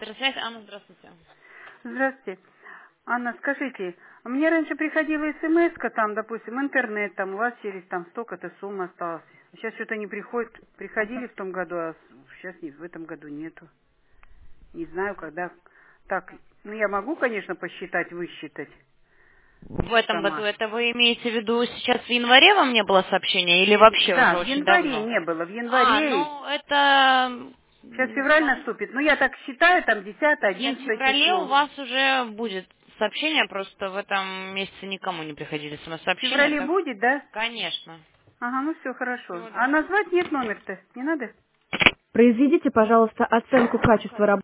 Интерсвязь, Анна, здравствуйте. Здравствуйте. Анна, скажите, мне раньше приходила смс-ка, там, допустим, интернет, там, у вас через там столько-то сумм осталось. Сейчас что-то не приходит. Приходили в том году, а сейчас в этом году нету. Не знаю, когда. Так, ну я могу, конечно, посчитать, высчитать В этом году сама. это вы имеете в виду сейчас в январе вам не было сообщения или вообще уже Да, в очень январе давно? не было, в январе. Ну это... Сейчас февраль наступит. Ну я так считаю, там 10, Нет, в 11 феврале у число. вас уже будет сообщение, просто в этом месяце никому не приходили В смс-сообщения, феврале так? будет, да? Конечно. Ага, ну все, хорошо. Всего А доброго. назвать нет номер-то? Не надо? Произведите, пожалуйста, оценку качества работы.